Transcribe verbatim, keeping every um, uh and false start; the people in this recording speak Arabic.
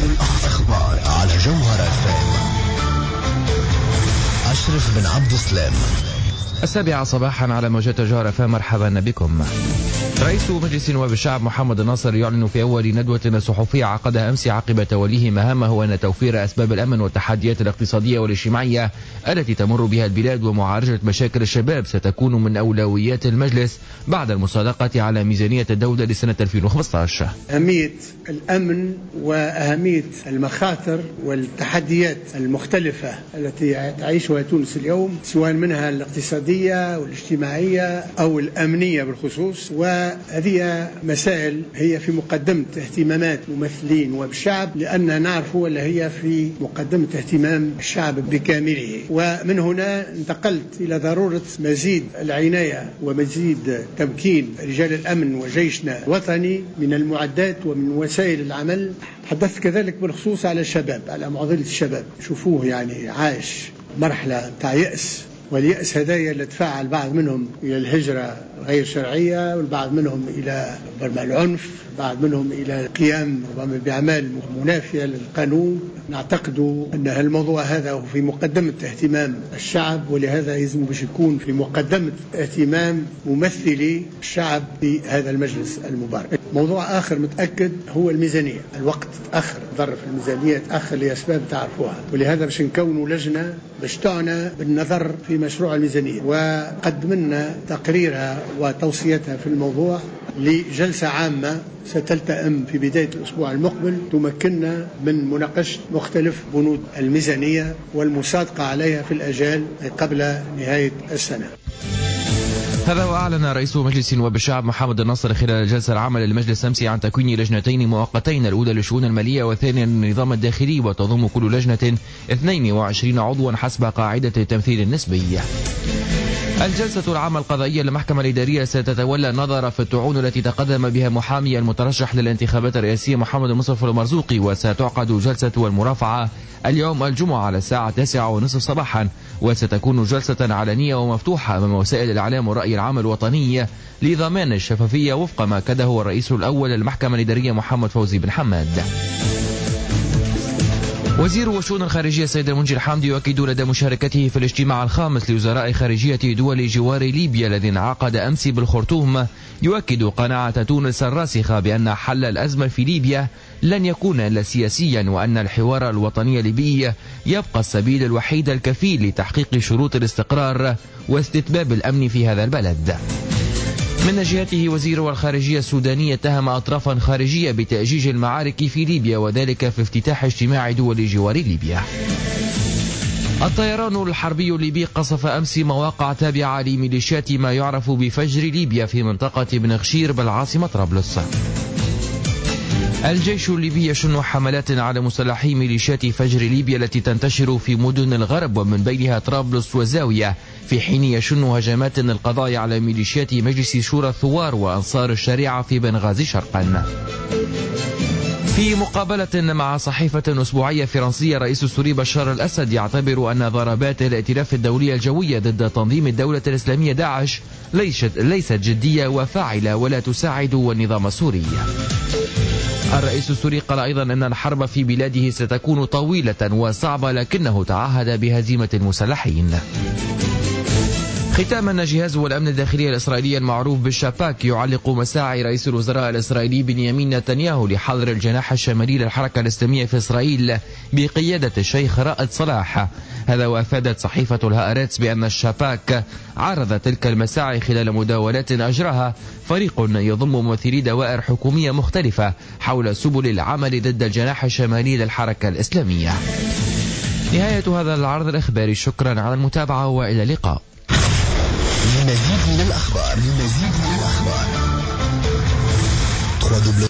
الأخبار على جوهر اف ام. أشرف بن عبد السلام. السابعة صباحا على موجات جوهر اف ام. مرحبا بكم. رئيس مجلس نواب الشعب محمد الناصر يعلن في أول ندوة صحفية عقدها أمس عقب توليه مهامه أن توفير أسباب الأمن والتحديات الاقتصادية والاجتماعية التي تمر بها البلاد ومعالجة مشاكل الشباب ستكون من أولويات المجلس بعد المصادقة على ميزانية الدولة لسنة ألفين وخمسة عشر. أهمية الأمن وأهمية المخاطر والتحديات المختلفة التي تعيشها تونس اليوم، سواء منها الاقتصادية والاجتماعية أو الأمنية بالخصوص، وهذه مسائل هي في مقدمة اهتمامات ممثلين وبالشعب، لأن نعرف ولا هي في مقدمة اهتمام الشعب بكامله. ومن هنا انتقلت إلى ضرورة مزيد العناية ومزيد تمكين رجال الأمن وجيشنا الوطني من المعدات ومن وسائل العمل. تحدثت كذلك بالخصوص على الشباب، على معضلة الشباب. شوفوه يعني عايش مرحلة تاع يأس، واليأس هدايا اللي دفع البعض منهم إلى الهجرة غير شرعية، والبعض منهم إلى العنف، بعض منهم إلى القيام بأعمال منافية للقانون. نعتقد أن الموضوع هذا هو في مقدمة اهتمام الشعب، ولهذا يلزم باش يكون في مقدمة اهتمام ممثلي الشعب في هذا المجلس المبارك. موضوع آخر متأكد هو الميزانية. الوقت تأخر، ظرف الميزانية تأخر لأسباب تعرفوها، ولهذا باش نكونوا لجنة باش تعنى بالنظر في مشروع الميزانية، وقدمنا تقريرها وتوصيتها في الموضوع لجلسة عامة ستلتئم في بداية الأسبوع المقبل، تمكننا من مناقشة مختلف بنود الميزانية والمصادقة عليها في الأجال قبل نهاية السنة. هذا وأعلن رئيس مجلس نواب الشعب محمد الناصر خلال الجلسة العامة للمجلس أمس عن تكوين لجنتين مؤقتين، الأولى للشؤون المالية والثانية للنظام الداخلي، وتضم كل لجنة اثنين وعشرين عضوا حسب قاعدة التمثيل النسبي. الجلسة العامة القضائية للمحكمة الإدارية ستتولى النظر في الطعون التي تقدم بها محامي المترشح للانتخابات الرئاسية محمد مصطفى المرزوقي، وستعقد جلسة المرافعة اليوم الجمعة على الساعة التاسعة ونصف صباحا، وستكون جلسة علنية ومفتوحة أمام وسائل الإعلام والرأي العام الوطنية لضمان الشفافية وفق ما أكده الرئيس الأول للمحكمة الإدارية محمد فوزي بن حماد. وزير وشؤون الخارجية السيد المنجي الحامدي يؤكد لدى مشاركته في الاجتماع الخامس لوزراء خارجية دول جوار ليبيا الذي انعقد أمس بالخرطوم، يؤكد قناعة تونس الراسخة بأن حل الأزمة في ليبيا لن يكون إلا سياسيا، وأن الحوار الوطني الليبي يبقى السبيل الوحيد الكفيل لتحقيق شروط الاستقرار واستتباب الأمن في هذا البلد. من جهته وزير الخارجية السوداني اتهم أطرافا خارجية بتأجيج المعارك في ليبيا، وذلك في افتتاح اجتماع دول جوار ليبيا. الطيران الحربي الليبي قصف أمس مواقع تابعة لميليشيات ما يعرف بفجر ليبيا في منطقة بن غشير بالعاصمة طرابلس. الجيش الليبي يشن حملات على مسلحي ميليشيات فجر ليبيا التي تنتشر في مدن الغرب ومن بينها طرابلس وزاوية، في حين يشن هجمات للقضاء على ميليشيات مجلس شورى الثوار وأنصار الشريعة في بنغازي شرقا. في مقابلة مع صحيفة أسبوعية فرنسية، رئيس السوري بشار الأسد يعتبر أن ضربات الائتلاف الدولي الجوية ضد تنظيم الدولة الإسلامية داعش ليست جدية وفاعلة ولا تساعد النظام السوري. الرئيس السوري قال أيضا أن الحرب في بلاده ستكون طويلة وصعبة، لكنه تعهد بهزيمة المسلحين. ختاما، جهاز الأمن الداخلي الإسرائيلي المعروف بالشاباك يعلق مساعي رئيس الوزراء الإسرائيلي بنيامين نتنياهو لحظر الجناح الشمالي للحركة الإسلامية في إسرائيل بقيادة الشيخ رائد صلاح. هذا وأفادت صحيفة الهآرتس بأن الشاباك عرض تلك المساعي خلال مداولات أجراها فريق يضم ممثلي دوائر حكومية مختلفة حول سبل العمل ضد الجناح الشمالي للحركة الإسلامية. نهاية هذا العرض الإخباري، شكرا على المتابعة وإلى اللقاء. لمزيد من الأخبار لمزيد من الأخبار